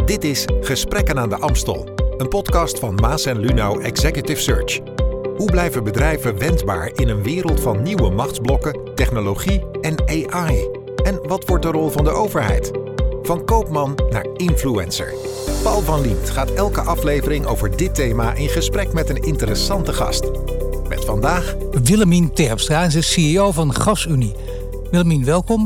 Dit is Gesprekken aan de Amstel, een podcast van Maas en Lunau Executive Search. Hoe blijven bedrijven wendbaar in een wereld van nieuwe machtsblokken, technologie en AI? En wat wordt de rol van de overheid? Van koopman naar influencer. Paul van Liemt gaat elke aflevering over dit thema in gesprek met een interessante gast. Met vandaag Willemien Terpstra, ze is CEO van GasUnie. Willemien, welkom.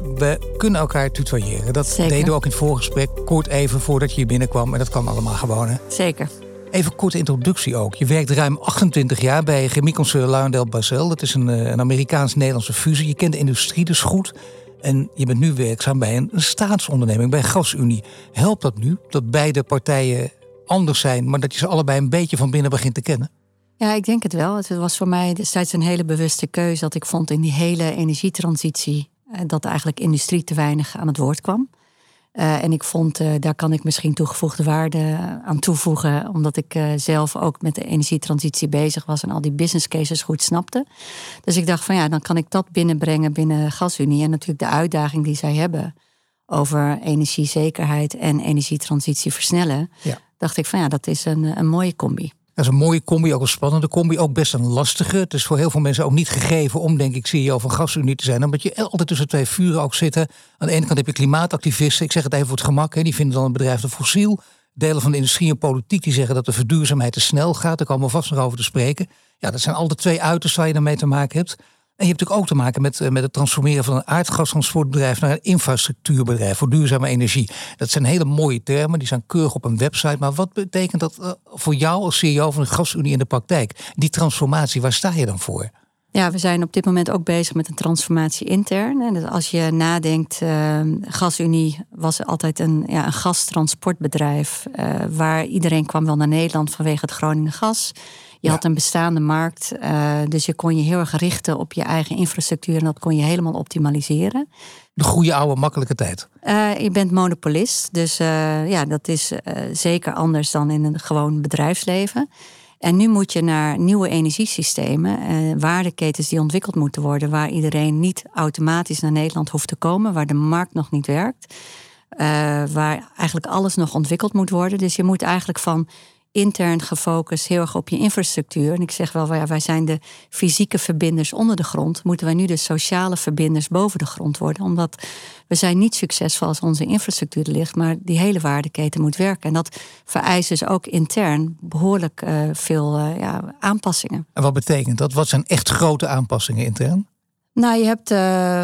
We kunnen elkaar tutoyeren. Dat Zeker. deden we ook in het voorgesprek. Kort even voordat je hier binnenkwam. En dat kan allemaal gewoon, hè? Zeker. Even korte introductie ook. Je werkt ruim 28 jaar bij chemieconcern LyondellBasell. Dat is een Amerikaans-Nederlandse fusie. Je kent de industrie dus goed. En je bent nu werkzaam bij een staatsonderneming, bij GasUnie. Helpt dat nu, dat beide partijen anders zijn, maar dat je ze allebei een beetje van binnen begint te kennen? Ja, ik denk het wel. Het was voor mij destijds een hele bewuste keuze dat ik vond in die hele energietransitie dat eigenlijk industrie te weinig aan het woord kwam. En ik vond, daar kan ik misschien toegevoegde waarde aan toevoegen, omdat ik zelf ook met de energietransitie bezig was en al die business cases goed snapte. Dus ik dacht van ja, dan kan ik dat binnenbrengen binnen GasUnie. En natuurlijk de uitdaging die zij hebben over energiezekerheid en energietransitie versnellen. Ja. Dacht ik van ja, dat is een mooie combi. Dat is een mooie combi, ook een spannende combi, ook best een lastige. Het is voor heel veel mensen ook niet gegeven om, denk ik, CEO van GasUnie te zijn. Omdat je altijd tussen twee vuren ook zit. Aan de ene kant heb je klimaatactivisten, ik zeg het even voor het gemak, die vinden dan een bedrijf te fossiel. Delen van de industrie en politiek die zeggen dat de verduurzaamheid te snel gaat. Daar komen we vast nog over te spreken. Ja, dat zijn al de twee uitersten waar je daarmee te maken hebt. En je hebt natuurlijk ook te maken met het transformeren van een aardgastransportbedrijf naar een infrastructuurbedrijf voor duurzame energie. Dat zijn hele mooie termen, die zijn keurig op een website. Maar wat betekent dat voor jou als CEO van de GasUnie in de praktijk? Die transformatie, waar sta je dan voor? Ja, we zijn op dit moment ook bezig met een transformatie intern. En dus als je nadenkt, GasUnie was altijd een gastransportbedrijf. Waar iedereen kwam wel naar Nederland vanwege het Groningen gas. Je had een bestaande markt, dus je kon je heel erg richten op je eigen infrastructuur en dat kon je helemaal optimaliseren. De goede oude makkelijke tijd. Je bent monopolist, dus dat is zeker anders dan in een gewoon bedrijfsleven. En nu moet je naar nieuwe energiesystemen, waardeketens die ontwikkeld moeten worden, waar iedereen niet automatisch naar Nederland hoeft te komen, waar de markt nog niet werkt, waar eigenlijk alles nog ontwikkeld moet worden. Dus je moet eigenlijk van intern gefocust heel erg op je infrastructuur. En ik zeg wel, wij zijn de fysieke verbinders onder de grond. Moeten wij nu de sociale verbinders boven de grond worden? Omdat we zijn niet succesvol als onze infrastructuur er ligt, maar die hele waardeketen moet werken. En dat vereist dus ook intern behoorlijk veel aanpassingen. En wat betekent dat? Wat zijn echt grote aanpassingen intern? Nou, je hebt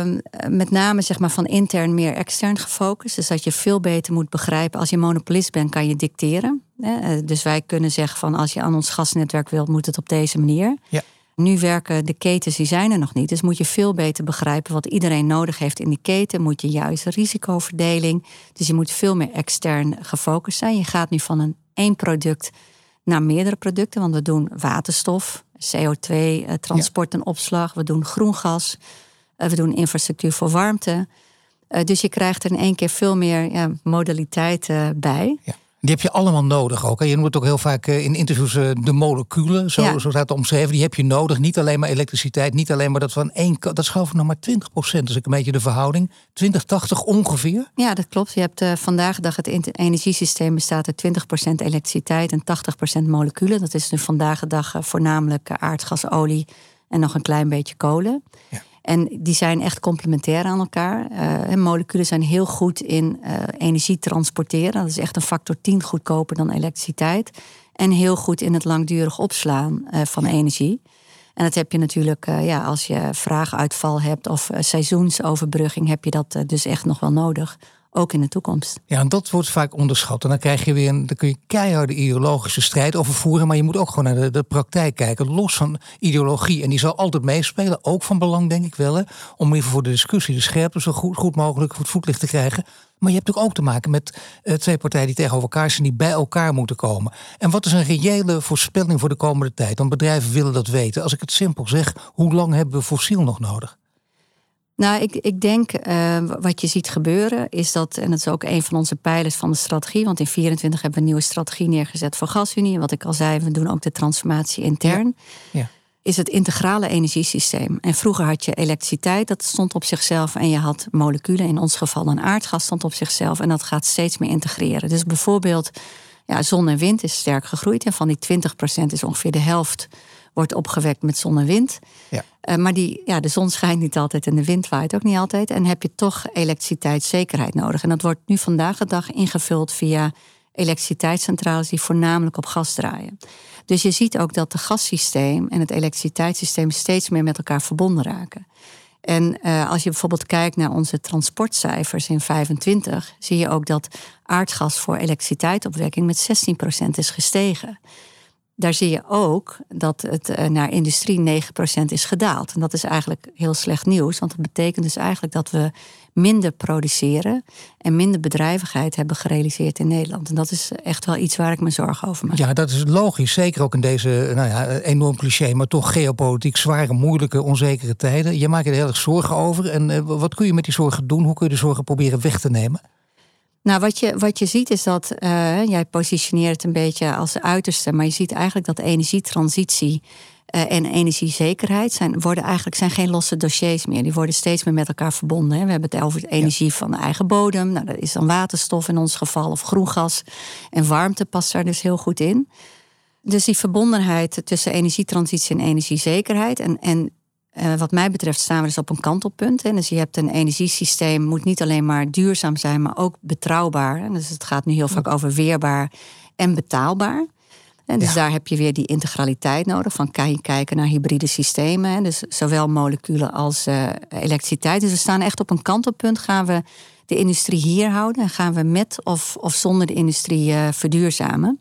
met name zeg maar, van intern meer extern gefocust. Dus dat je veel beter moet begrijpen. Als je monopolist bent, kan je dicteren. Dus wij kunnen zeggen van als je aan ons gasnetwerk wilt, moet het op deze manier. Ja. Nu werken de ketens, die zijn er nog niet. Dus moet je veel beter begrijpen wat iedereen nodig heeft in die keten. Moet je juist risicoverdeling. Dus je moet veel meer extern gefocust zijn. Je gaat nu van één product naar meerdere producten. Want we doen waterstof, CO2, transport en opslag. We doen groen gas. We doen infrastructuur voor warmte. Dus je krijgt er in één keer veel meer modaliteiten bij. Ja. Die heb je allemaal nodig ook. Je noemt ook heel vaak in interviews de moleculen. Zo staat het omschreven. Die heb je nodig. Niet alleen maar elektriciteit. Niet alleen maar dat van dat is geloof ik nog maar 20%. Dat is een beetje de verhouding. 20-80 ongeveer. Ja, dat klopt. Je hebt vandaag de dag het energiesysteem bestaat uit 20% elektriciteit en 80% moleculen. Dat is nu vandaag de dag voornamelijk aardgas, olie en nog een klein beetje kolen. Ja. En die zijn echt complementair aan elkaar. Moleculen zijn heel goed in energie transporteren. Dat is echt een factor 10 goedkoper dan elektriciteit. En heel goed in het langdurig opslaan van energie. En dat heb je natuurlijk, als je vraaguitval hebt of seizoensoverbrugging, heb je dat dus echt nog wel nodig. Ook in de toekomst. Ja, en dat wordt vaak onderschat. En dan krijg je dan kun je keiharde ideologische strijd over voeren. Maar je moet ook gewoon naar de praktijk kijken. Los van ideologie. En die zal altijd meespelen. Ook van belang, denk ik wel. Om in ieder geval voor de discussie de scherpte zo goed mogelijk voor het voetlicht te krijgen. Maar je hebt natuurlijk ook te maken met twee partijen die tegenover elkaar zijn, die bij elkaar moeten komen. En wat is een reële voorspelling voor de komende tijd? Want bedrijven willen dat weten. Als ik het simpel zeg, hoe lang hebben we fossiel nog nodig? Nou, ik denk wat je ziet gebeuren is dat, en dat is ook een van onze pijlers van de strategie, want in 2024 hebben we een nieuwe strategie neergezet voor GasUnie. En wat ik al zei, we doen ook de transformatie intern. Ja. is het integrale energiesysteem. En vroeger had je elektriciteit, dat stond op zichzelf. En je had moleculen, in ons geval een aardgas stond op zichzelf. En dat gaat steeds meer integreren. Dus bijvoorbeeld, zon en wind is sterk gegroeid. En van die 20% is ongeveer de helft wordt opgewekt met zon en wind. Ja. Maar de zon schijnt niet altijd en de wind waait ook niet altijd. En heb je toch elektriciteitszekerheid nodig. En dat wordt nu vandaag de dag ingevuld via elektriciteitscentrales die voornamelijk op gas draaien. Dus je ziet ook dat het gassysteem en het elektriciteitssysteem steeds meer met elkaar verbonden raken. En als je bijvoorbeeld kijkt naar onze transportcijfers in 2025... zie je ook dat aardgas voor elektriciteitsopwekking met 16% is gestegen. Daar zie je ook dat het naar industrie 9% is gedaald. En dat is eigenlijk heel slecht nieuws. Want dat betekent dus eigenlijk dat we minder produceren en minder bedrijvigheid hebben gerealiseerd in Nederland. En dat is echt wel iets waar ik me zorgen over maak. Ja, dat is logisch. Zeker ook in deze enorm cliché, maar toch geopolitiek zware, moeilijke, onzekere tijden. Je maakt er heel erg zorgen over. En wat kun je met die zorgen doen? Hoe kun je de zorgen proberen weg te nemen? Nou, wat je ziet is dat, jij positioneert het een beetje als uiterste, maar je ziet eigenlijk dat energietransitie en energiezekerheid zijn geen losse dossiers meer. Die worden steeds meer met elkaar verbonden. Hè. We hebben het over de energie van de eigen bodem. Nou, dat is dan waterstof in ons geval of groen gas. En warmte past daar dus heel goed in. Dus die verbondenheid tussen energietransitie en energiezekerheid. En wat mij betreft staan we dus op een kantelpunt. Hè. Dus je hebt een energiesysteem, moet niet alleen maar duurzaam zijn, maar ook betrouwbaar. En dus het gaat nu heel vaak over weerbaar en betaalbaar. En dus daar heb je weer die integraliteit nodig. Van kan je kijken naar hybride systemen. Hè. Dus zowel moleculen als elektriciteit. Dus we staan echt op een kantelpunt. Gaan we de industrie hier houden? En gaan we met of zonder de industrie verduurzamen?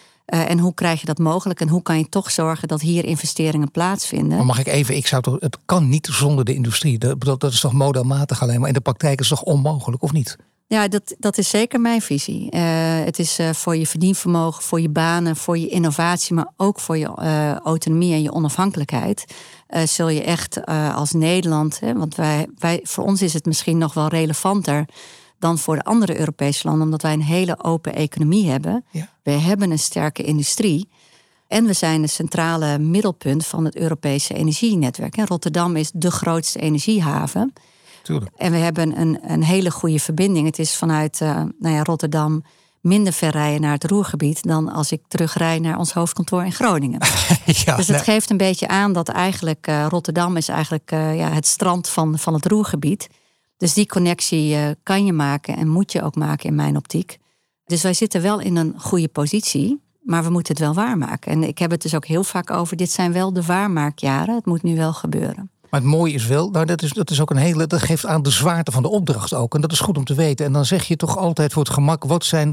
En hoe krijg je dat mogelijk? En hoe kan je toch zorgen dat hier investeringen plaatsvinden? Maar mag ik even, het kan niet zonder de industrie. Dat is toch modelmatig alleen maar. In de praktijk is het toch onmogelijk, of niet? Ja, dat is zeker mijn visie. Het is voor je verdienvermogen, voor je banen, voor je innovatie, maar ook voor je autonomie en je onafhankelijkheid. Zul je echt als Nederland, want voor ons is het misschien nog wel relevanter dan voor de andere Europese landen, omdat wij een hele open economie hebben. Ja. We hebben een sterke industrie. En we zijn een centrale middelpunt van het Europese energienetwerk. En Rotterdam is de grootste energiehaven. Tuurlijk. En we hebben een hele goede verbinding. Het is vanuit Rotterdam minder ver rijden naar het Ruhrgebied dan als ik terugrij naar ons hoofdkantoor in Groningen. Dus het geeft een beetje aan dat eigenlijk Rotterdam is eigenlijk het strand van het Ruhrgebied. Dus die connectie kan je maken en moet je ook maken in mijn optiek. Dus wij zitten wel in een goede positie, maar we moeten het wel waarmaken. En ik heb het dus ook heel vaak over, dit zijn wel de waarmaakjaren. Het moet nu wel gebeuren. Maar het mooie is wel, dat is ook dat geeft aan de zwaarte van de opdracht ook. En dat is goed om te weten. En dan zeg je toch altijd voor het gemak,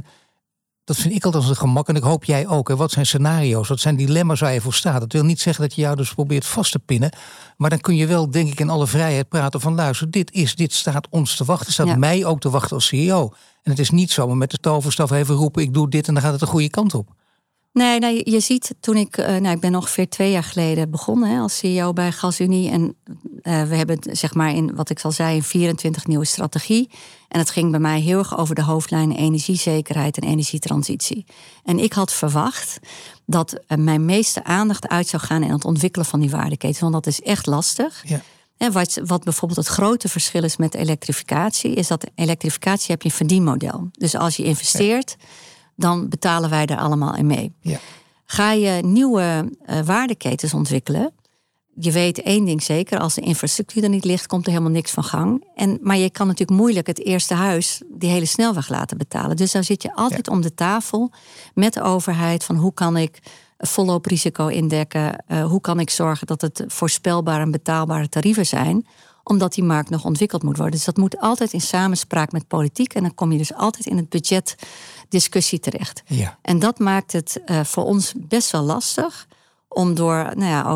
dat vind ik altijd als een gemak, en ik hoop jij ook. Hè, wat zijn scenario's, wat zijn dilemma's waar je voor staat? Dat wil niet zeggen dat je jou dus probeert vast te pinnen. Maar dan kun je wel, denk ik, in alle vrijheid praten van luister, dit staat ons te wachten. Staat mij ook te wachten als CEO. En het is niet zomaar met de toverstaf even roepen, ik doe dit en dan gaat het de goede kant op. Nee, je ziet, toen ik ben ongeveer 2 jaar geleden begonnen als CEO bij GasUnie. En we hebben zeg maar in, wat ik al zei, een 24 nieuwe strategie. En het ging bij mij heel erg over de hoofdlijnen energiezekerheid en energietransitie. En ik had verwacht dat mijn meeste aandacht uit zou gaan in het ontwikkelen van die waardeketen. Want dat is echt lastig. Ja. En wat bijvoorbeeld het grote verschil is met elektrificatie, is dat elektrificatie heb je een verdienmodel. Dus als je investeert, dan betalen wij daar allemaal in mee. Ja. Ga je nieuwe waardeketens ontwikkelen, je weet één ding zeker, als de infrastructuur er niet ligt, komt er helemaal niks van gang. Maar je kan natuurlijk moeilijk het eerste huis die hele snelweg laten betalen. Dus daar zit je altijd om de tafel met de overheid van hoe kan ik volop risico indekken, hoe kan ik zorgen dat het voorspelbare en betaalbare tarieven zijn, omdat die markt nog ontwikkeld moet worden. Dus dat moet altijd in samenspraak met politiek. En dan kom je dus altijd in het budgetdiscussie terecht. Ja. En dat maakt het voor ons best wel lastig om door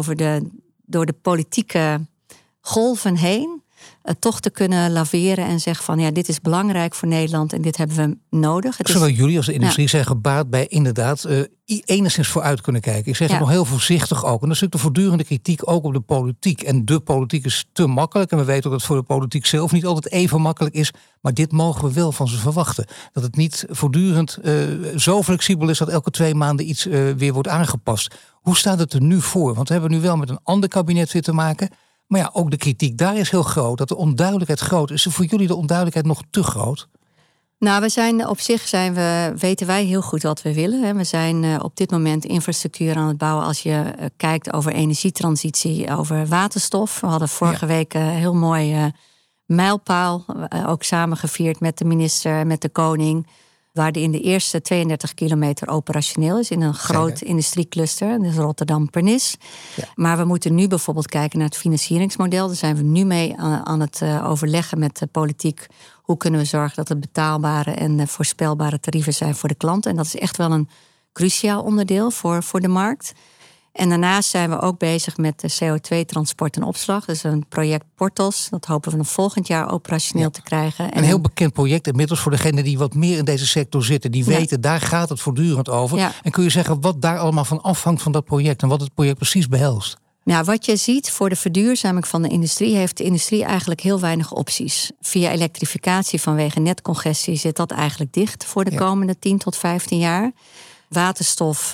de politieke golven heen toch te kunnen laveren en zeggen van dit is belangrijk voor Nederland en dit hebben we nodig. Zowel jullie als de industrie zijn gebaat bij inderdaad enigszins vooruit kunnen kijken. Ik zeg het nog heel voorzichtig ook. En dat is natuurlijk de voortdurende kritiek ook op de politiek. En de politiek is te makkelijk. En we weten ook dat het voor de politiek zelf niet altijd even makkelijk is. Maar dit mogen we wel van ze verwachten. Dat het niet voortdurend zo flexibel is dat elke 2 maanden iets weer wordt aangepast. Hoe staat het er nu voor? Want we hebben nu wel met een ander kabinet weer te maken. Maar ja, ook de kritiek daar is heel groot. Dat de onduidelijkheid groot is. Is voor jullie de onduidelijkheid nog te groot? Nou, weten wij heel goed wat we willen. We zijn op dit moment infrastructuur aan het bouwen. Als je kijkt over energietransitie, over waterstof. We hadden vorige week een heel mooi mijlpaal. Ook samengevierd met de minister en met de koning. Waar die in de eerste 32 kilometer operationeel is. In een groot industriecluster. Dus Rotterdam-Pernis. Ja. Maar we moeten nu bijvoorbeeld kijken naar het financieringsmodel. Daar zijn we nu mee aan het overleggen met de politiek. Hoe kunnen we zorgen dat het betaalbare en voorspelbare tarieven zijn voor de klant. En dat is echt wel een cruciaal onderdeel voor de markt. En daarnaast zijn we ook bezig met de CO2-transport en opslag. Dus een project Portos. Dat hopen we nog volgend jaar operationeel te krijgen. Een heel bekend project inmiddels voor degenen die wat meer in deze sector zitten. Die weten, daar gaat het voortdurend over. Ja. En kun je zeggen wat daar allemaal van afhangt van dat project en wat het project precies behelst? Nou, wat je ziet voor de verduurzaming van de industrie, heeft de industrie eigenlijk heel weinig opties. Via elektrificatie vanwege netcongestie zit dat eigenlijk dicht voor de komende 10 tot 15 jaar. Waterstof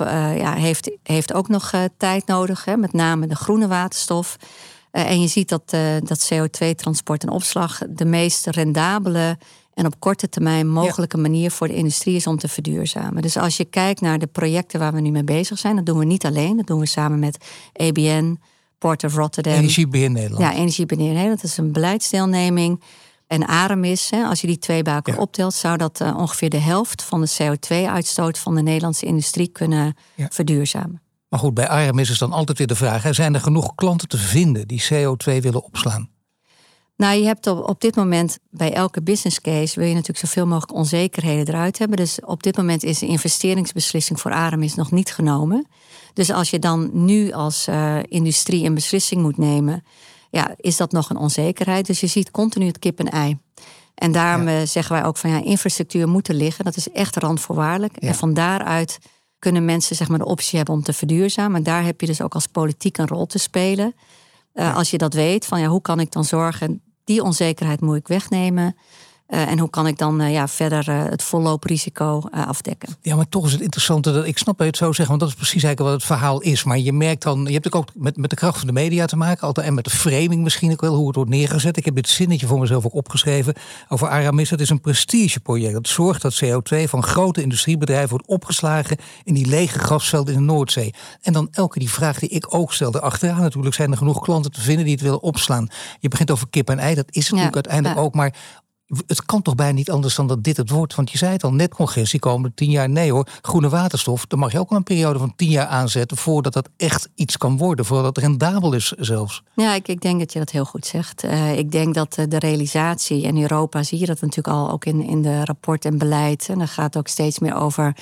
heeft ook nog tijd nodig, met name de groene waterstof. En je ziet dat CO2-transport en opslag de meest rendabele en op korte termijn mogelijke manier voor de industrie is om te verduurzamen. Dus als je kijkt naar de projecten waar we nu mee bezig zijn, dat doen we niet alleen. Dat doen we samen met ABN, Port of Rotterdam. Energiebeheer Nederland. Ja, Energiebeheer Nederland. Dat is een beleidsdeelneming. En Aramis, als je die twee bij elkaar optelt, zou dat ongeveer de helft van de CO2-uitstoot van de Nederlandse industrie kunnen verduurzamen. Maar goed, bij Aramis is dan altijd weer de vraag, zijn er genoeg klanten te vinden die CO2 willen opslaan? Nou, je hebt op dit moment bij elke business case wil je natuurlijk zoveel mogelijk onzekerheden eruit hebben. Dus op dit moment is de investeringsbeslissing voor Aramis nog niet genomen. Dus als je dan nu als industrie een beslissing moet nemen, is dat nog een onzekerheid. Dus je ziet continu het kip en ei. En daarom zeggen wij ook van infrastructuur moet er liggen. Dat is echt randvoorwaardelijk. Ja. En van daaruit kunnen mensen de optie hebben om te verduurzamen. En daar heb je dus ook als politiek een rol te spelen. Als je dat weet, van hoe kan ik dan zorgen, die onzekerheid moet ik wegnemen. En hoe kan ik dan verder het vollooprisico afdekken? Ja, maar toch is het interessante, dat ik snap dat je het zo zegt, want dat is precies eigenlijk wat het verhaal is. Maar je merkt dan, je hebt ook met de kracht van de media te maken, altijd, en met de framing misschien ook wel, hoe het wordt neergezet. Ik heb dit zinnetje voor mezelf ook opgeschreven over Aramis. Het is een prestigeproject. Het zorgt dat CO2 van grote industriebedrijven wordt opgeslagen in die lege gasvelden in de Noordzee. En dan elke die vraag die ik ook stelde, achteraan natuurlijk, zijn er genoeg klanten te vinden die het willen opslaan. Je begint over kip en ei, dat is het natuurlijk uiteindelijk ook, maar het kan toch bijna niet anders dan dat dit het wordt. Want je zei het al, netcongestie komen 10 jaar. Nee hoor, groene waterstof, daar mag je ook al een periode van 10 jaar aanzetten voordat dat echt iets kan worden. Voordat het rendabel is zelfs. Ja, ik denk dat je dat heel goed zegt. Ik denk dat de realisatie, in Europa zie je dat natuurlijk al ook in de rapport en beleid. En dan gaat ook steeds meer over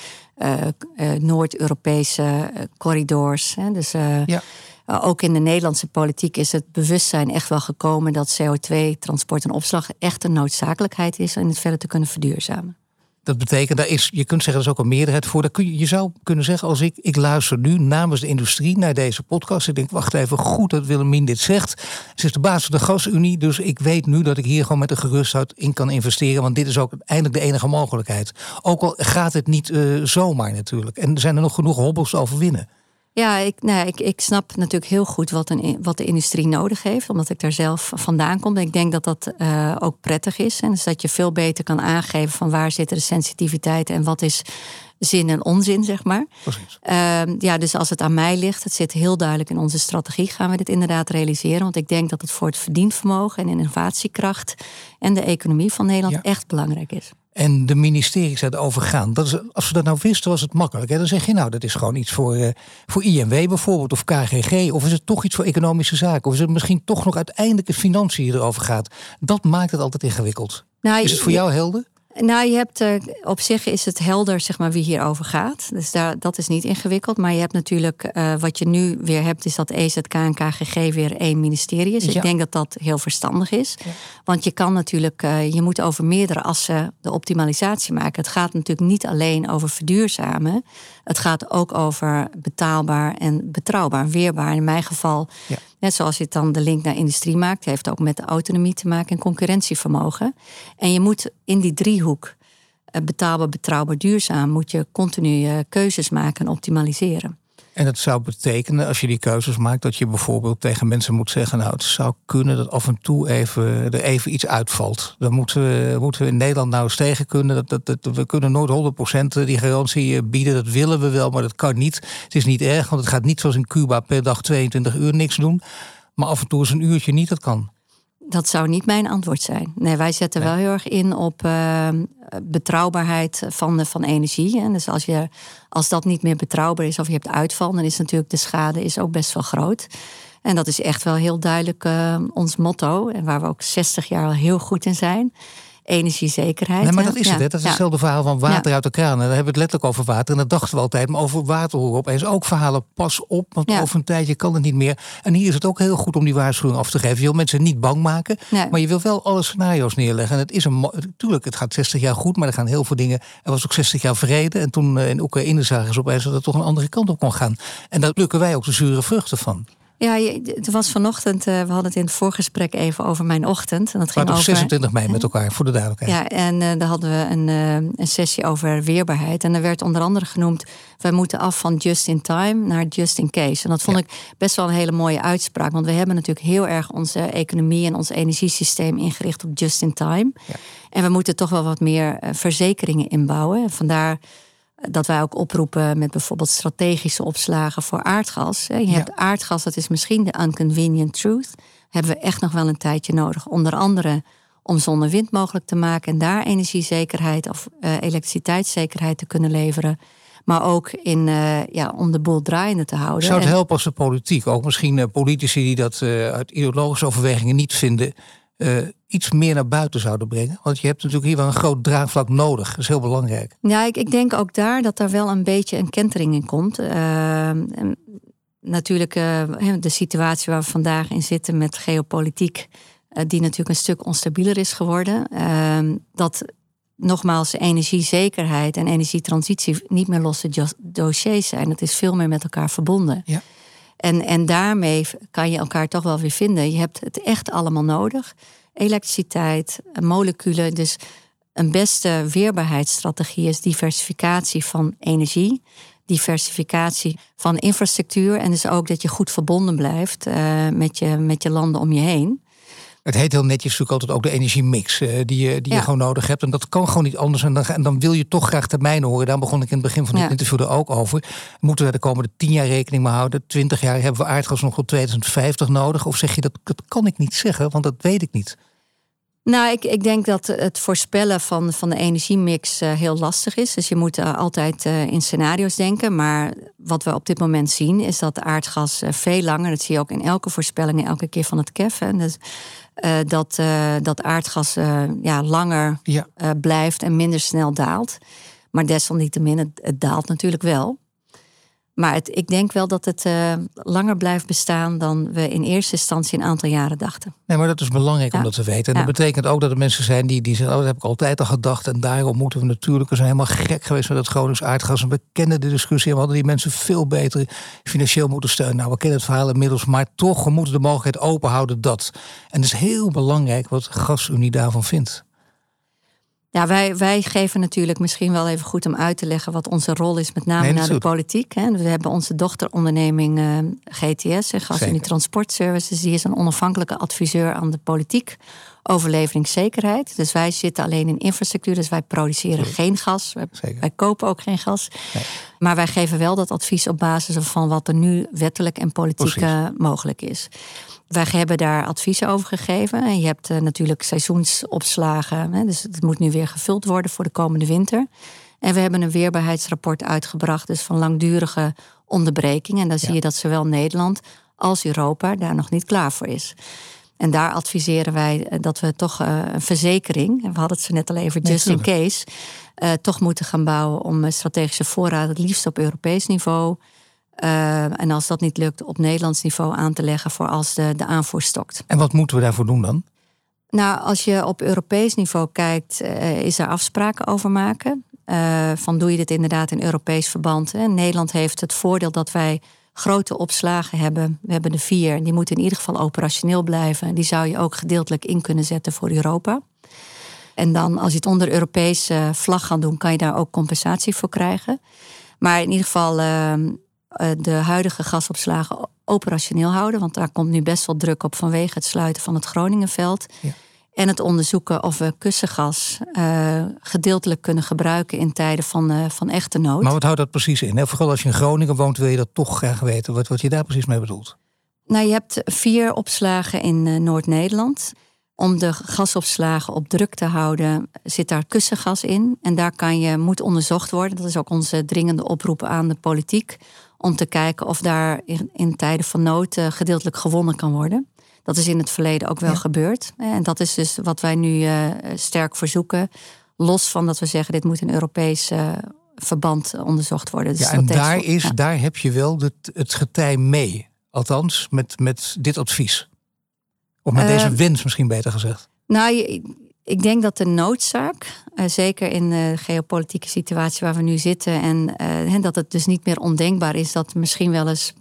Noord-Europese corridors. Dus ook in de Nederlandse politiek is het bewustzijn echt wel gekomen dat CO2-transport en opslag echt een noodzakelijkheid is om het verder te kunnen verduurzamen. Dat betekent, je kunt zeggen, er is ook een meerderheid voor. Je zou kunnen zeggen, als ik luister nu namens de industrie naar deze podcast. Ik denk, wacht even, goed dat Willemien dit zegt. Ze is de baas van de Gasunie, dus ik weet nu dat ik hier gewoon met een gerustheid in kan investeren. Want dit is ook uiteindelijk de enige mogelijkheid. Ook al gaat het niet zomaar natuurlijk. En er zijn er nog genoeg hobbels te overwinnen. Ja, ik snap natuurlijk heel goed wat de industrie nodig heeft, omdat ik daar zelf vandaan kom. En ik denk dat dat ook prettig is. En dus dat je veel beter kan aangeven van waar zitten de sensitiviteiten en wat is zin en onzin, zeg maar. Dus als het aan mij ligt, het zit heel duidelijk in onze strategie, gaan we dit inderdaad realiseren. Want ik denk dat het voor het verdienvermogen en innovatiekracht en de economie van Nederland echt belangrijk is. En de ministeries erover gaan. Als we dat nou wisten, was het makkelijk. Hè? Dan zeg je, dat is gewoon iets voor INW bijvoorbeeld, of KGG. Of is het toch iets voor economische zaken? Of is het misschien toch nog uiteindelijk de financiën die erover gaat? Dat maakt het altijd ingewikkeld. Is het voor jou helder? Nou, je hebt op zich is het helder, zeg maar, wie hierover gaat. Dus dat is niet ingewikkeld. Maar je hebt natuurlijk, wat je nu weer hebt, is dat EZK en KGG weer één ministerie is. Dus ik denk dat dat heel verstandig is. Ja. Want je kan natuurlijk, je moet over meerdere assen de optimalisatie maken. Het gaat natuurlijk niet alleen over verduurzamen. Het gaat ook over betaalbaar en betrouwbaar, weerbaar. In mijn geval, net zoals je het dan de link naar industrie maakt, heeft ook met de autonomie te maken en concurrentievermogen. En je moet in die driehoek, betaalbaar, betrouwbaar, duurzaam, moet je continu keuzes maken en optimaliseren. En dat zou betekenen, als je die keuzes maakt, dat je bijvoorbeeld tegen mensen moet zeggen, nou, het zou kunnen dat af en toe er even iets uitvalt. Dan moeten we in Nederland nou eens tegen kunnen. We kunnen nooit 100% die garantie bieden. Dat willen we wel, maar dat kan niet. Het is niet erg, want het gaat niet zoals in Cuba per dag 22 uur niks doen. Maar af en toe is een uurtje niet, dat kan. Dat zou niet mijn antwoord zijn. Nee, wij zetten wel heel erg in op betrouwbaarheid van energie. En dus als dat niet meer betrouwbaar is of je hebt uitval, dan is natuurlijk de schade is ook best wel groot. En dat is echt wel heel duidelijk ons motto. En waar we ook 60 jaar al heel goed in zijn. Energiezekerheid. Nee, maar dat is het. Hè? Dat is hetzelfde verhaal van water uit de kraan. En dan hebben we het letterlijk over water. En dat dachten we altijd. Maar over water horen opeens ook verhalen. Pas op, want over een tijdje kan het niet meer. En hier is het ook heel goed om die waarschuwing af te geven. Je wil mensen niet bang maken. Nee. Maar je wil wel alle scenario's neerleggen. En het is natuurlijk, het gaat 60 jaar goed. Maar er gaan heel veel dingen. Er was ook 60 jaar vrede. En toen in Oekraïne zagen ze opeens dat het toch een andere kant op kon gaan. En daar plukken wij ook de zure vruchten van. Ja, het was vanochtend, we hadden het in het voorgesprek even over mijn ochtend. En dat ging op 26 mei met elkaar, voor de duidelijkheid. Ja, en daar hadden we een sessie over weerbaarheid. En er werd onder andere genoemd, wij moeten af van just in time naar just in case. En dat vond ik best wel een hele mooie uitspraak. Want we hebben natuurlijk heel erg onze economie en ons energiesysteem ingericht op just in time. Ja. En we moeten toch wel wat meer verzekeringen inbouwen. En vandaar dat wij ook oproepen met bijvoorbeeld strategische opslagen voor aardgas. Je hebt aardgas, dat is misschien de inconvenient truth. Hebben we echt nog wel een tijdje nodig. Onder andere om zon en wind mogelijk te maken en daar energiezekerheid of elektriciteitszekerheid te kunnen leveren. Maar ook om de boel draaiende te houden. Zou het helpen als de politiek, ook misschien politici die dat uit ideologische overwegingen niet vinden, iets meer naar buiten zouden brengen? Want je hebt natuurlijk hier wel een groot draagvlak nodig. Dat is heel belangrijk. Ja, ik denk ook daar dat er wel een beetje een kentering in komt. Natuurlijk de situatie waar we vandaag in zitten met geopolitiek, die natuurlijk een stuk onstabieler is geworden. Dat nogmaals energiezekerheid en energietransitie niet meer losse dossiers zijn. Dat is veel meer met elkaar verbonden. Ja. En daarmee kan je elkaar toch wel weer vinden. Je hebt het echt allemaal nodig. Elektriciteit, moleculen. Dus een beste weerbaarheidsstrategie is diversificatie van energie. Diversificatie van infrastructuur. En dus ook dat je goed verbonden blijft met je landen om je heen. Het heet heel netjes natuurlijk altijd ook de energiemix die je gewoon nodig hebt. En dat kan gewoon niet anders. En dan wil je toch graag termijnen horen. Daar begon ik in het begin van het interview er ook over. Moeten we de komende 10 jaar rekening mee houden? 20 jaar hebben we aardgas nog tot 2050 nodig? Of zeg je dat kan ik niet zeggen, want dat weet ik niet? Nou, ik denk dat het voorspellen van de energiemix heel lastig is. Dus je moet altijd in scenario's denken. Maar wat we op dit moment zien is dat aardgas veel langer, dat zie je ook in elke voorspelling, elke keer van het KEF. Dus, dat aardgas langer blijft en minder snel daalt. Maar desalniettemin, het daalt natuurlijk wel. Maar ik denk wel dat het langer blijft bestaan dan we in eerste instantie een aantal jaren dachten. Nee, maar dat is belangrijk om dat te weten. En dat betekent ook dat er mensen zijn die zeggen, dat heb ik altijd al gedacht. En daarom moeten we natuurlijk, we zijn helemaal gek geweest met het Gronings aardgas. En we kennen de discussie en we hadden die mensen veel beter financieel moeten steunen. Nou, we kennen het verhaal inmiddels, maar toch, we moeten de mogelijkheid openhouden dat. En het is heel belangrijk wat de Gasunie daarvan vindt. Ja, wij geven natuurlijk misschien wel even goed om uit te leggen wat onze rol is, met name naar de politiek. Hè. We hebben onze dochteronderneming GTS, Gasunie Transport Services. Die is een onafhankelijke adviseur aan de politiek over leveringszekerheid. Dus wij zitten alleen in infrastructuur, dus wij produceren geen gas. Wij kopen ook geen gas. Nee. Maar wij geven wel dat advies op basis van wat er nu wettelijk en politiek mogelijk is. Wij hebben daar adviezen over gegeven. En je hebt natuurlijk seizoensopslagen. Hè, dus het moet nu weer gevuld worden voor de komende winter. En we hebben een weerbaarheidsrapport uitgebracht, dus van langdurige onderbreking. En dan zie je dat zowel Nederland als Europa daar nog niet klaar voor is. En daar adviseren wij dat we toch een verzekering, en we hadden het zo net al even, just in case, toch moeten gaan bouwen om strategische voorraad, het liefst op Europees niveau. En als dat niet lukt, op Nederlands niveau aan te leggen voor als de aanvoer stokt. En wat moeten we daarvoor doen dan? Nou, als je op Europees niveau kijkt, is er afspraken over maken. Van doe je dit inderdaad in Europees verband? Nederland heeft het voordeel dat wij grote opslagen hebben. We hebben er 4. En die moeten in ieder geval operationeel blijven. Die zou je ook gedeeltelijk in kunnen zetten voor Europa. En dan, als je het onder Europese vlag gaat doen, kan je daar ook compensatie voor krijgen. Maar in ieder geval, de huidige gasopslagen operationeel houden. Want daar komt nu best wel druk op vanwege het sluiten van het Groningenveld. Ja. En het onderzoeken of we kussengas gedeeltelijk kunnen gebruiken in tijden van echte nood. Maar wat houdt dat precies in? Vooral als je in Groningen woont wil je dat toch graag weten. Wat je daar precies mee bedoelt? Nou, je hebt 4 opslagen in Noord-Nederland. Om de gasopslagen op druk te houden zit daar kussengas in. En daar moet onderzocht worden. Dat is ook onze dringende oproep aan de politiek. Om te kijken of daar in tijden van nood gedeeltelijk gewonnen kan worden. Dat is in het verleden ook wel gebeurd. En dat is dus wat wij nu sterk verzoeken. Los van dat we zeggen, dit moet in Europees verband onderzocht worden. Dus en daar heb je wel het getij mee. Althans, met dit advies. Of met deze wens misschien beter gezegd. Nou, ik denk dat de noodzaak, zeker in de geopolitieke situatie waar we nu zitten... en dat het dus niet meer ondenkbaar is dat misschien wel eens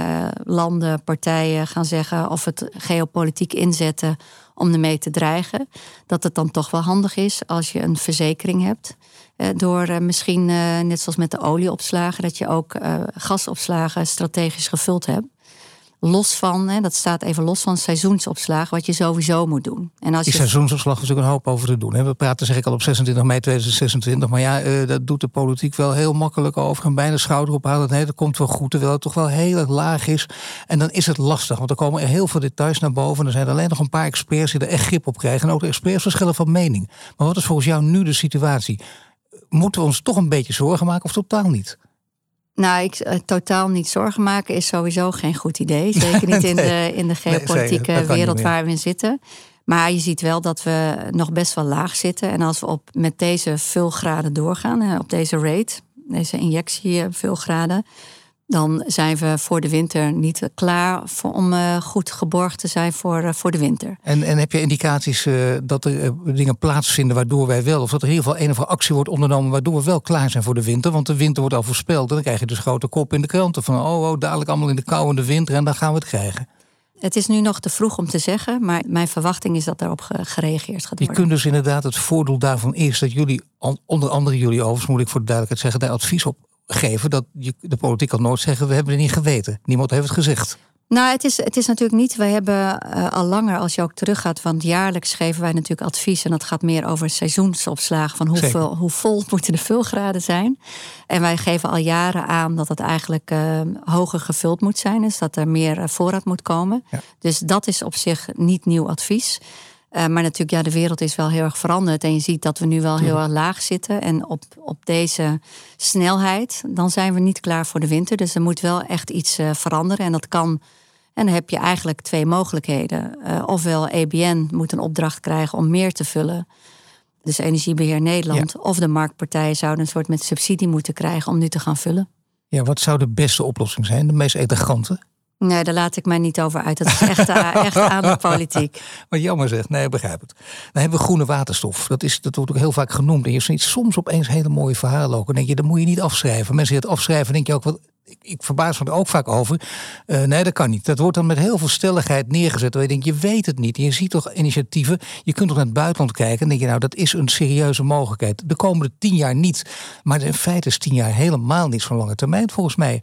landen, partijen gaan zeggen... of het geopolitiek inzetten om ermee te dreigen... dat het dan toch wel handig is als je een verzekering hebt... door misschien, net zoals met de olieopslagen... dat je ook gasopslagen strategisch gevuld hebt. Los van, dat staat even los van seizoensopslag, wat je sowieso moet doen. En als die seizoensopslag is natuurlijk een hoop over te doen. We praten, zeg ik al, op 26 mei 2026. Maar dat doet de politiek wel heel makkelijk over. En bijna schouder ophalen. Nee, dat komt wel goed, terwijl het toch wel heel erg laag is. En dan is het lastig, want er komen er heel veel details naar boven. En er zijn alleen nog een paar experts die er echt grip op krijgen. En ook de experts verschillen van mening. Maar wat is volgens jou nu de situatie? Moeten we ons toch een beetje zorgen maken of totaal niet? Nou, totaal niet zorgen maken is sowieso geen goed idee. Zeker niet in de geopolitieke wereld waar we in zitten. Maar je ziet wel dat we nog best wel laag zitten. En als we met deze vulgraden doorgaan, op deze rate, deze injectie vulgraden... dan zijn we voor de winter niet klaar om goed geborgd te zijn voor de winter. En heb je indicaties dat er dingen plaatsvinden waardoor wij wel... of dat er in ieder geval een of andere actie wordt ondernomen... waardoor we wel klaar zijn voor de winter? Want de winter wordt al voorspeld. En dan krijg je dus grote kop in de kranten van... dadelijk allemaal in de kou in de winter en dan gaan we het krijgen. Het is nu nog te vroeg om te zeggen... maar mijn verwachting is dat daarop gereageerd gaat worden. Je kunt dus inderdaad het voordeel daarvan is... dat jullie, onder andere jullie overigens, moet ik voor de duidelijkheid zeggen... daar advies op geven dat de politiek kan nooit zeggen... we hebben het niet geweten. Niemand heeft het gezegd. Nou, het is natuurlijk niet... Wij hebben al langer, als je ook teruggaat... want jaarlijks geven wij natuurlijk advies... en dat gaat meer over seizoensopslagen... van hoe vol moeten de vulgraden zijn. En wij geven al jaren aan dat het eigenlijk hoger gevuld moet zijn. Dus dat er meer voorraad moet komen. Ja. Dus dat is op zich niet nieuw advies... Maar natuurlijk, de wereld is wel heel erg veranderd. En je ziet dat we nu wel heel erg laag zitten. En op deze snelheid, dan zijn we niet klaar voor de winter. Dus er moet wel echt iets veranderen. En dat kan. En dan heb je eigenlijk 2 mogelijkheden. Ofwel EBN moet een opdracht krijgen om meer te vullen. Dus Energiebeheer Nederland. Ja. Of de marktpartijen zouden een soort met subsidie moeten krijgen om nu te gaan vullen. Ja, wat zou de beste oplossing zijn? De meest elegante? Nee, daar laat ik mij niet over uit. Dat is echt aan de politiek. Wat jammer zegt. Nee, ik begrijp het. Dan hebben we groene waterstof. Dat wordt ook heel vaak genoemd. En je ziet soms opeens hele mooie verhalen ook. En denk je, dat moet je niet afschrijven. Mensen die het afschrijven, denk je ook, wat. Ik verbaas me er ook vaak over. Nee, dat kan niet. Dat wordt dan met heel veel stelligheid neergezet. Waar je denkt, je weet het niet. En je ziet toch initiatieven. Je kunt toch naar het buitenland kijken. En denk je, dat is een serieuze mogelijkheid. De komende 10 jaar niet. Maar in feite is 10 jaar helemaal niet zo'n lange termijn, volgens mij.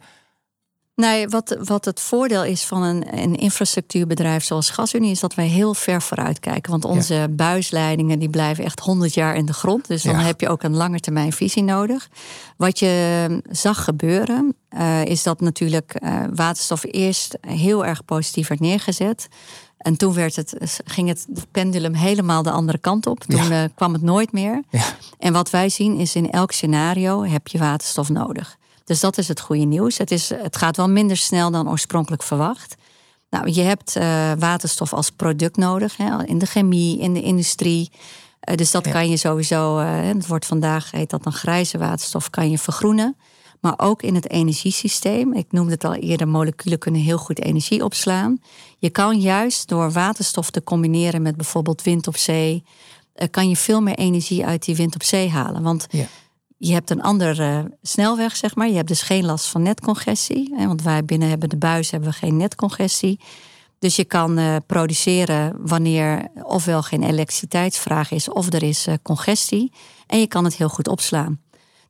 Nee, wat het voordeel is van een infrastructuurbedrijf zoals GasUnie... is dat wij heel ver vooruit kijken. Want onze buisleidingen die blijven echt 100 jaar in de grond. Dus dan heb je ook een langetermijnvisie nodig. Wat je zag gebeuren, is dat natuurlijk waterstof eerst heel erg positief werd neergezet. En toen ging het pendulum helemaal de andere kant op. Toen kwam het nooit meer. Ja. En wat wij zien is in elk scenario heb je waterstof nodig. Dus dat is het goede nieuws. Het gaat wel minder snel dan oorspronkelijk verwacht. Nou, je hebt waterstof als product nodig. In de chemie, in de industrie. Dus dat kan je sowieso... het wordt vandaag, heet dat dan grijze waterstof, kan je vergroenen. Maar ook in het energiesysteem. Ik noemde het al eerder, moleculen kunnen heel goed energie opslaan. Je kan juist door waterstof te combineren met bijvoorbeeld wind op zee... kan je veel meer energie uit die wind op zee halen. Want... Je hebt een andere snelweg, zeg maar. Je hebt dus geen last van netcongestie. Want wij binnen de buis hebben we geen netcongestie. Dus je kan produceren wanneer ofwel geen elektriciteitsvraag is... of er is congestie. En je kan het heel goed opslaan.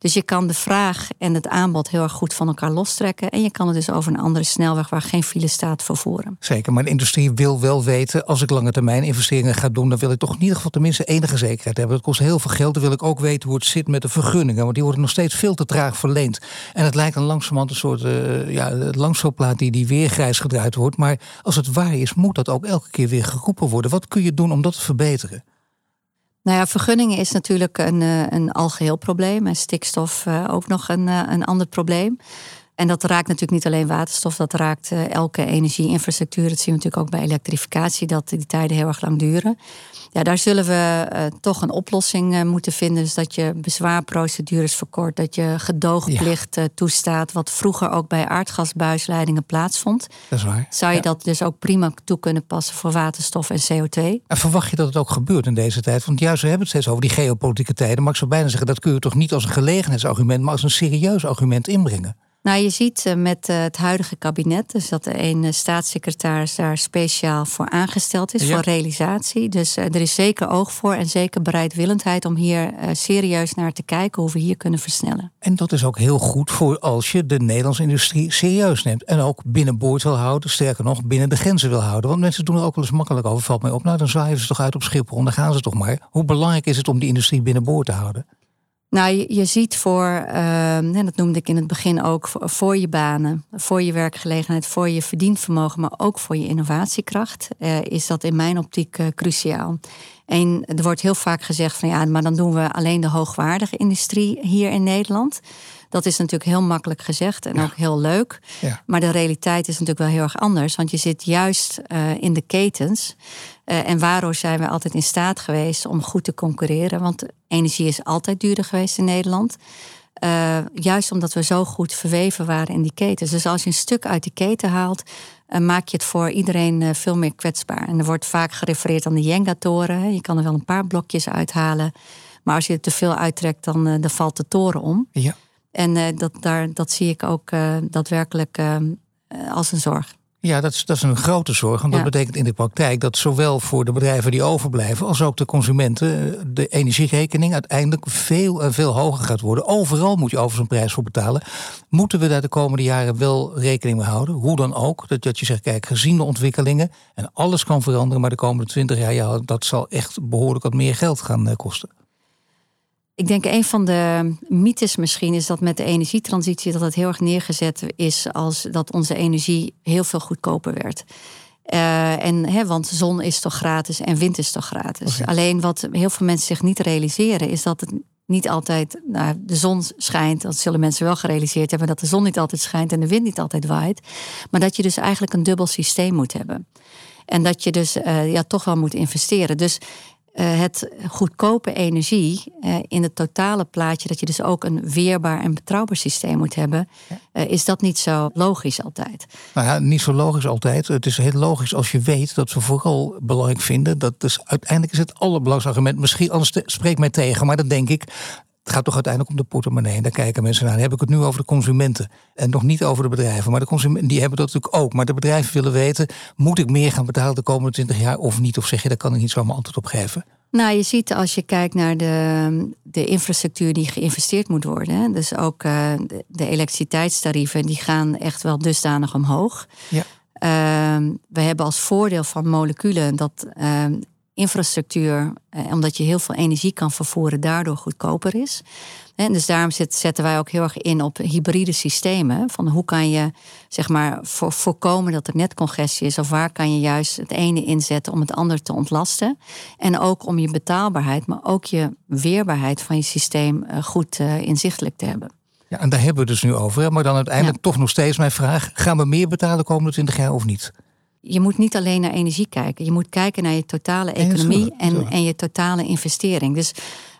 Dus je kan de vraag en het aanbod heel erg goed van elkaar lostrekken. En je kan het dus over een andere snelweg waar geen file staat vervoeren. Zeker, maar de industrie wil wel weten, als ik lange termijn investeringen ga doen, dan wil ik toch in ieder geval tenminste enige zekerheid hebben. Dat kost heel veel geld. Dan wil ik ook weten hoe het zit met de vergunningen. Want die worden nog steeds veel te traag verleend. En het lijkt dan langzamerhand een soort langspeelplaat die weer grijs gedraaid wordt. Maar als het waar is, moet dat ook elke keer weer geroepen worden. Wat kun je doen om dat te verbeteren? Nou ja, vergunningen is natuurlijk een algeheel probleem. En stikstof ook nog een ander probleem. En dat raakt natuurlijk niet alleen waterstof. Dat raakt elke energieinfrastructuur. Dat zien we natuurlijk ook bij elektrificatie. Dat die tijden heel erg lang duren. Ja, daar zullen we toch een oplossing moeten vinden. Dus dat je bezwaarprocedures verkort. Dat je gedoogplicht toestaat. Wat vroeger ook bij aardgasbuisleidingen plaatsvond. Dat is waar. Zou je dat dus ook prima toe kunnen passen voor waterstof en CO2? En verwacht je dat het ook gebeurt in deze tijd? Want juist, we hebben het steeds over die geopolitieke tijden. Maar ik zou bijna zeggen, dat kun je toch niet als een gelegenheidsargument, maar als een serieus argument inbrengen? Nou, je ziet met het huidige kabinet, dus dat er een staatssecretaris daar speciaal voor aangesteld is, voor realisatie. Dus er is zeker oog voor en zeker bereidwillendheid om hier serieus naar te kijken hoe we hier kunnen versnellen. En dat is ook heel goed voor als je de Nederlandse industrie serieus neemt. En ook binnenboord wil houden, sterker nog, binnen de grenzen wil houden. Want mensen doen er ook wel eens makkelijk over, valt mij op. Nou, dan zwaaien ze toch uit op Schiphol en dan gaan ze toch maar. Hoe belangrijk is het om die industrie binnenboord te houden? Nou, je ziet en dat noemde ik in het begin ook, voor je banen, voor je werkgelegenheid, voor je verdienvermogen, maar ook voor je innovatiekracht, is dat in mijn optiek cruciaal. En er wordt heel vaak gezegd van ja, maar dan doen we alleen de hoogwaardige industrie hier in Nederland. Dat is natuurlijk heel makkelijk gezegd en ook heel leuk. Ja. Maar de realiteit is natuurlijk wel heel erg anders. Want je zit juist in de ketens. En waarom zijn we altijd in staat geweest om goed te concurreren? Want energie is altijd duurder geweest in Nederland. Juist omdat we zo goed verweven waren in die ketens. Dus als je een stuk uit die keten haalt, maak je het voor iedereen veel meer kwetsbaar. En er wordt vaak gerefereerd aan de Jenga-toren. Je kan er wel een paar blokjes uithalen. Maar als je er te veel uittrekt, dan valt de toren om. Ja. En dat zie ik ook daadwerkelijk als een zorg. Ja, dat is een grote zorg. Want dat betekent in de praktijk dat zowel voor de bedrijven die overblijven als ook de consumenten de energierekening uiteindelijk veel en veel hoger gaat worden. Overal moet je overigens een prijs voor betalen. Moeten we daar de komende jaren wel rekening mee houden? Hoe dan ook? Dat je zegt, kijk, gezien de ontwikkelingen en alles kan veranderen, maar de komende 20 jaar, dat zal echt behoorlijk wat meer geld gaan kosten. Ik denk een van de mythes misschien is dat met de energietransitie dat het heel erg neergezet is als dat onze energie heel veel goedkoper werd. Want zon is toch gratis en wind is toch gratis. Okay. Alleen wat heel veel mensen zich niet realiseren is dat het niet altijd, de zon schijnt. Dat zullen mensen wel gerealiseerd hebben, dat de zon niet altijd schijnt en de wind niet altijd waait. Maar dat je dus eigenlijk een dubbel systeem moet hebben. En dat je dus toch wel moet investeren. Dus het goedkope energie in het totale plaatje, dat je dus ook een weerbaar en betrouwbaar systeem moet hebben, is dat niet zo logisch altijd? Nou ja, niet zo logisch altijd. Het is heel logisch als je weet dat we vooral belangrijk vinden. Dat dus uiteindelijk is het allerbelangrijkste argument. Misschien anders spreekt mij tegen, maar dan denk ik, het gaat toch uiteindelijk om de portemonnee. En daar kijken mensen naar. Dan heb ik het nu over de consumenten. En nog niet over de bedrijven. Maar de consumenten die hebben dat natuurlijk ook. Maar de bedrijven willen weten, moet ik meer gaan betalen de komende 20 jaar of niet? Of zeg je, daar kan ik niet zomaar antwoord op geven? Nou, je ziet als je kijkt naar de infrastructuur die geïnvesteerd moet worden. Hè, dus ook de elektriciteitstarieven, die gaan echt wel dusdanig omhoog. Ja. We hebben als voordeel van moleculen dat infrastructuur, omdat je heel veel energie kan vervoeren, daardoor goedkoper is. En dus daarom zetten wij ook heel erg in op hybride systemen. Van hoe kan je zeg maar voorkomen dat er netcongestie is, of waar kan je juist het ene inzetten om het andere te ontlasten. En ook om je betaalbaarheid, maar ook je weerbaarheid van je systeem goed inzichtelijk te hebben. Ja, en daar hebben we het dus nu over. Hè? Maar dan uiteindelijk toch nog steeds mijn vraag, gaan we meer betalen de komende 20 jaar of niet? Je moet niet alleen naar energie kijken. Je moet kijken naar je totale economie en je totale investering. Dus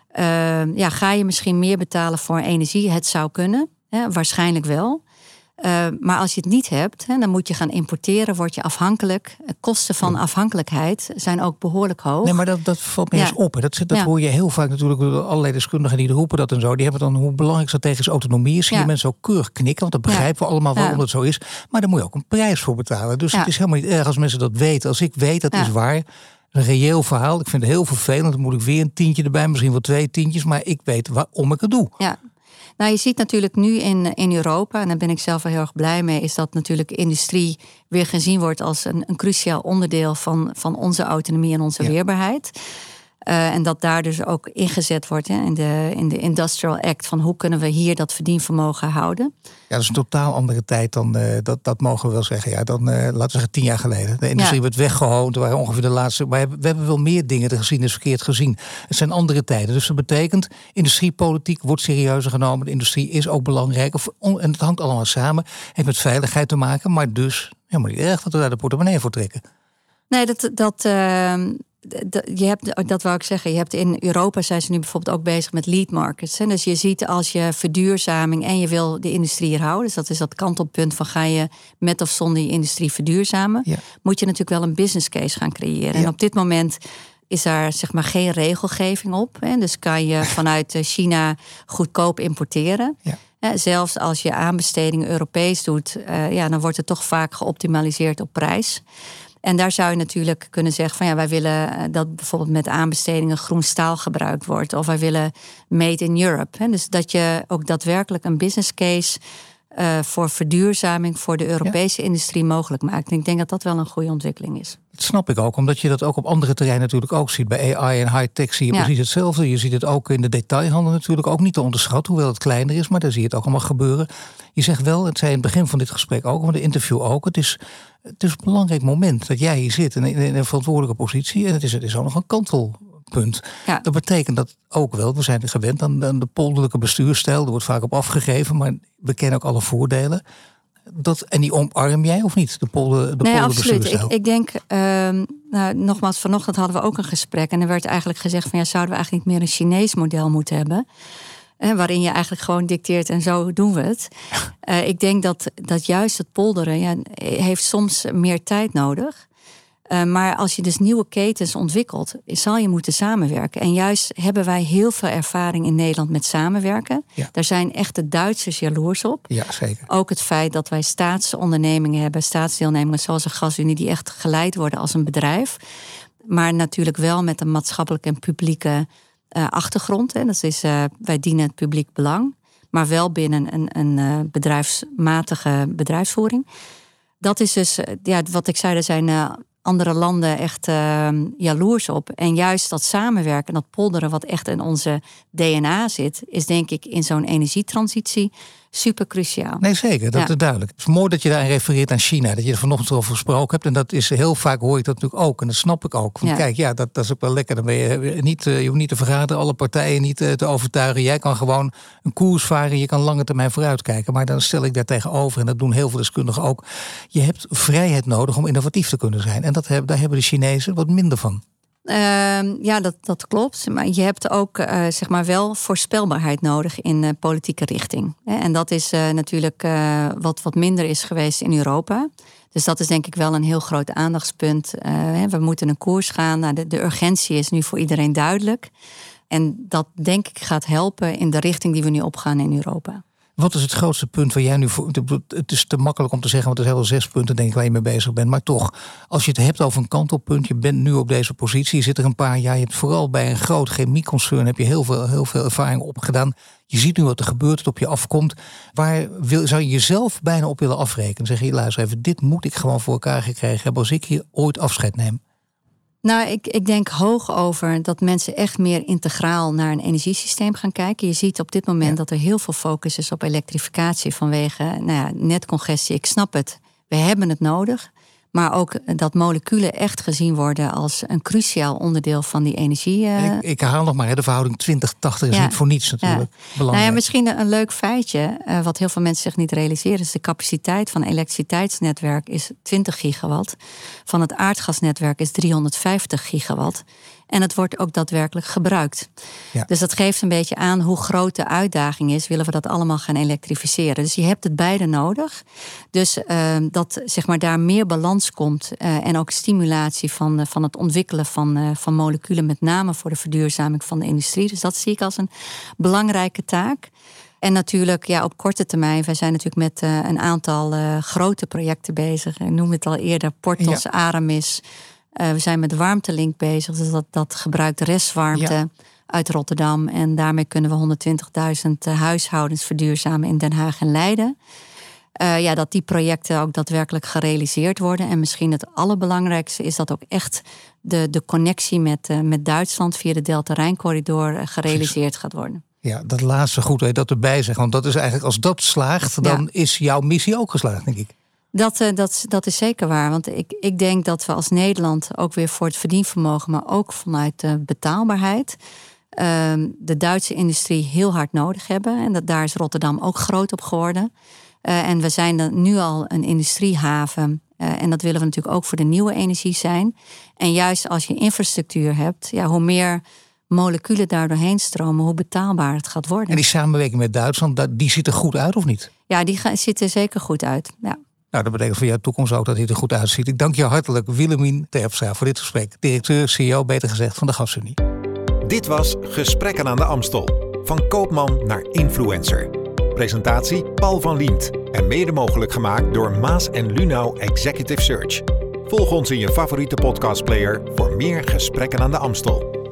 ga je misschien meer betalen voor energie? Het zou kunnen, waarschijnlijk wel. Maar als je het niet hebt, dan moet je gaan importeren, word je afhankelijk. Kosten van afhankelijkheid zijn ook behoorlijk hoog. Nee, maar dat valt me eens op. Dat hoor je heel vaak natuurlijk door allerlei deskundigen die roepen dat en zo. Die hebben dan hoe belangrijk strategische autonomie is. Zie je mensen ook keurig knikken, want dat begrijpen we allemaal waarom dat zo is. Maar daar moet je ook een prijs voor betalen. Dus het is helemaal niet erg als mensen dat weten. Als ik weet, dat is waar. Een reëel verhaal. Ik vind het heel vervelend. Dan moet ik weer een tientje erbij, misschien wel 2 tientjes. Maar ik weet waarom ik het doe. Ja. Nou, je ziet natuurlijk nu in Europa, en daar ben ik zelf wel heel erg blij mee, is dat natuurlijk industrie weer gezien wordt als een cruciaal onderdeel van onze autonomie en onze weerbaarheid. En dat daar dus ook ingezet wordt in de Industrial Act van hoe kunnen we hier dat verdienvermogen houden. Ja, dat is een totaal andere tijd dan, dat mogen we wel zeggen. Ja, dan laten we zeggen 10 jaar geleden. De industrie werd weggehoond, waren ongeveer de laatste. Maar we hebben wel meer dingen, de geschiedenis verkeerd gezien. Het zijn andere tijden. Dus dat betekent, industriepolitiek wordt serieuzer genomen. De industrie is ook belangrijk. En het hangt allemaal samen. Heeft met veiligheid te maken, maar dus helemaal niet erg dat we daar de portemonnee voor trekken. Nee, dat wou ik zeggen. Je hebt in Europa zijn ze nu bijvoorbeeld ook bezig met lead markets. Hè? Dus je ziet als je verduurzaming en je wil de industrie hier houden, dus dat is dat kantelpunt van ga je met of zonder je industrie verduurzamen, moet je natuurlijk wel een business case gaan creëren. En op dit moment is daar zeg maar geen regelgeving op. Hè? Dus kan je vanuit China goedkoop importeren. Ja. Zelfs als je aanbestedingen Europees doet, dan wordt het toch vaak geoptimaliseerd op prijs. En daar zou je natuurlijk kunnen zeggen van wij willen dat bijvoorbeeld met aanbestedingen groen staal gebruikt wordt. Of wij willen made in Europe. Hè? Dus dat je ook daadwerkelijk een business case voor verduurzaming voor de Europese industrie mogelijk maakt. En ik denk dat dat wel een goede ontwikkeling is. Dat snap ik ook, omdat je dat ook op andere terreinen natuurlijk ook ziet. Bij AI en high-tech zie je precies hetzelfde. Je ziet het ook in de detailhandel natuurlijk, ook niet te onderschatten, hoewel het kleiner is, maar daar zie je het ook allemaal gebeuren. Je zegt wel, het zei in het begin van dit gesprek ook, van de interview ook, het is een belangrijk moment dat jij hier zit in een verantwoordelijke positie. En het is ook nog een kantelpunt. Ja. Dat betekent dat ook wel, we zijn gewend aan de polderlijke bestuursstijl. Er wordt vaak op afgegeven, maar we kennen ook alle voordelen. En die omarm jij of niet? De polderlijke bestuursstijl? Ik denk, nogmaals, vanochtend hadden we ook een gesprek. En er werd eigenlijk gezegd van zouden we eigenlijk niet meer een Chinees model moeten hebben? Waarin je eigenlijk gewoon dicteert en zo doen we het. Ik denk dat juist het polderen heeft soms meer tijd nodig. Maar als je dus nieuwe ketens ontwikkelt, zal je moeten samenwerken. En juist hebben wij heel veel ervaring in Nederland met samenwerken. Ja. Daar zijn echt de Duitsers jaloers op. Ja, zeker. Ook het feit dat wij staatsondernemingen hebben, staatsdeelnemingen zoals een gasunie, die echt geleid worden als een bedrijf. Maar natuurlijk wel met een maatschappelijke en publieke achtergrond. Hè. Dat is, wij dienen het publiek belang, maar wel binnen een bedrijfsmatige bedrijfsvoering. Dat is dus, wat ik zei, er zijn andere landen echt jaloers op. En juist dat samenwerken, dat polderen wat echt in onze DNA zit, is denk ik in zo'n energietransitie super cruciaal. Nee, zeker. Dat is duidelijk. Het is mooi dat je daar refereert aan China. Dat je er vanochtend over gesproken hebt. En dat is heel vaak hoor ik dat natuurlijk ook. En dat snap ik ook. Want kijk, dat is ook wel lekker. Dan ben je je hoeft niet te vergaderen, alle partijen niet te overtuigen. Jij kan gewoon een koers varen. Je kan lange termijn vooruitkijken. Maar dan stel ik daar tegenover, en dat doen heel veel deskundigen ook. Je hebt vrijheid nodig om innovatief te kunnen zijn. En daar hebben de Chinezen wat minder van. Dat klopt. Maar je hebt ook wel voorspelbaarheid nodig in politieke richting. En dat is natuurlijk wat minder is geweest in Europa. Dus dat is denk ik wel een heel groot aandachtspunt. We moeten een koers gaan. Nou, de urgentie is nu voor iedereen duidelijk. En dat denk ik gaat helpen in de richting die we nu opgaan in Europa. Wat is het grootste punt waar jij nu voor... Het is te makkelijk om te zeggen, want er zijn wel 6 punten denk ik waar je mee bezig bent. Maar toch, als je het hebt over een kantelpunt, je bent nu op deze positie, je zit er een paar jaar, je hebt vooral bij een groot chemieconcern heb je heel veel ervaring opgedaan. Je ziet nu wat er gebeurt, het op je afkomt. Waar zou je jezelf bijna op willen afrekenen? Zeg je, luister even, dit moet ik gewoon voor elkaar gekregen hebben als ik hier ooit afscheid neem. Nou, ik denk hoog over dat mensen echt meer integraal naar een energiesysteem gaan kijken. Je ziet op dit moment dat er heel veel focus is op elektrificatie vanwege netcongestie. Ik snap het, we hebben het nodig. Maar ook dat moleculen echt gezien worden als een cruciaal onderdeel van die energie. Ik herhaal nog maar, de verhouding 20-80 is niet voor niets natuurlijk belangrijk. Misschien een leuk feitje, wat heel veel mensen zich niet realiseren, is de capaciteit van een elektriciteitsnetwerk is 20 gigawatt. Van het aardgasnetwerk is 350 gigawatt. En het wordt ook daadwerkelijk gebruikt. Ja. Dus dat geeft een beetje aan hoe groot de uitdaging is. Willen we dat allemaal gaan elektrificeren? Dus je hebt het beide nodig. Dus dat daar meer balans komt. En ook stimulatie van het ontwikkelen van moleculen. Met name voor de verduurzaming van de industrie. Dus dat zie ik als een belangrijke taak. En natuurlijk, op korte termijn. Wij zijn natuurlijk met een aantal grote projecten bezig. Ik noemde het al eerder. Portos, Aramis. We zijn met warmtelink bezig, dus dat gebruikt restwarmte uit Rotterdam. En daarmee kunnen we 120.000 huishoudens verduurzamen in Den Haag en Leiden. Dat die projecten ook daadwerkelijk gerealiseerd worden. En misschien het allerbelangrijkste is dat ook echt de connectie met Duitsland via de Delta-Rijn-corridor gerealiseerd gaat worden. Ja, dat laatste goed dat je dat erbij zegt. Want dat is eigenlijk, als dat slaagt, dan is jouw missie ook geslaagd, denk ik. Dat is zeker waar. Want ik denk dat we als Nederland ook weer voor het verdienvermogen, maar ook vanuit de betaalbaarheid, de Duitse industrie heel hard nodig hebben. En daar is Rotterdam ook groot op geworden. En we zijn nu al een industriehaven. En dat willen we natuurlijk ook voor de nieuwe energie zijn. En juist als je infrastructuur hebt, hoe meer moleculen daar doorheen stromen, hoe betaalbaar het gaat worden. En die samenwerking met Duitsland, die ziet er goed uit of niet? Ja, die ziet er zeker goed uit. Ja. Nou, dat betekent voor jouw toekomst ook dat hij er goed uitziet. Ik dank je hartelijk, Willemien Terpstra, voor dit gesprek. Directeur, CEO, beter gezegd, van de GasUnie. Dit was Gesprekken aan de Amstel. Van koopman naar influencer. Presentatie Paul van Liemt. En mede mogelijk gemaakt door Maas en Lunau Executive Search. Volg ons in je favoriete podcastplayer voor meer Gesprekken aan de Amstel.